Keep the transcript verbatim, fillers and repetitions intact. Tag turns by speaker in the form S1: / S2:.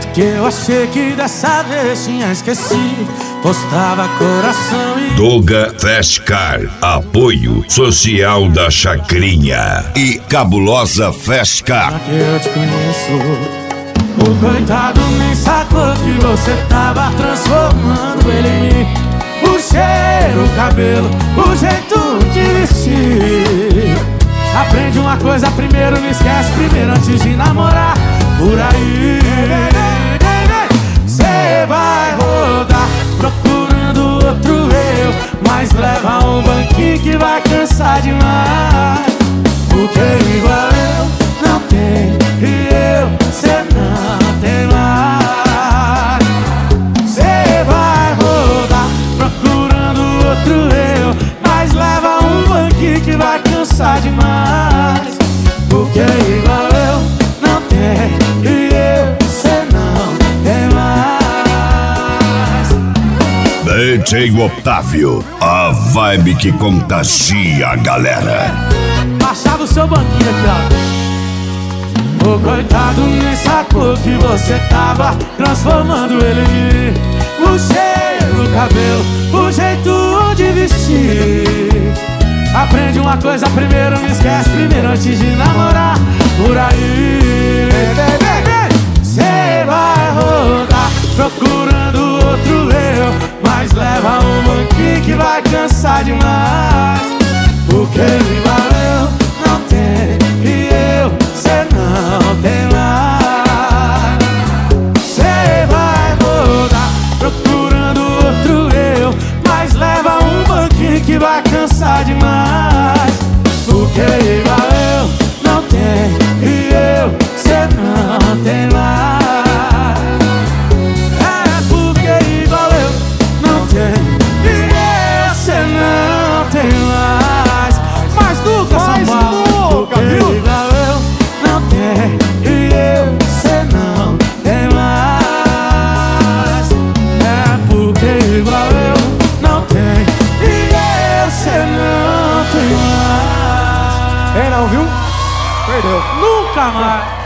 S1: momento que eu achei que dessa vez tinha esquecido, postava coração e...
S2: Doga Fast Car, apoio social da Chacrinha e Cabulosa Fast Car.
S1: Que eu te conheço. O coitado nem sacou que você tava transformando ele em mim. O cheiro, o cabelo, o jeito de vestir. Aprende uma coisa primeiro, não esquece primeiro antes de namorar. Por aí cê vai rodar procurando outro eu, mas leva um banquinho que vai cansar demais. Porque igual eu não tem e eu, cê não tem mais. Cê vai rodar procurando outro eu, mas leva um banquinho que vai cansar demais. Porque igual eu não tem e eu, cê não tem mais.
S2: D J Otávio, a vibe que contagia a galera.
S1: Baixava o seu banquinho aqui, ó. O coitado nem sacou que você tava transformando ele em mim. O cheiro, o cabelo, o jeito de vestir. Aprende uma coisa primeiro, não esquece primeiro antes de namorar. Por aí cê vai rodar procurando outro eu, mas leva um banquinho que vai cansar demais. Porque igual eu não tem e eu, cê não tem mais. Cê vai rodar procurando outro eu, mas leva um banquinho que vai cansar demais. Porque igual eu não tem e eu, cê não tem mais. É porque igual eu não tem e eu, cê não tem mais. Mas nunca São Paulo, porque igual eu não tem e eu, cê não tem mais. É porque igual eu não tem e eu, cê não tem mais.
S3: Quem não viu? Perdeu.
S1: Nunca mais.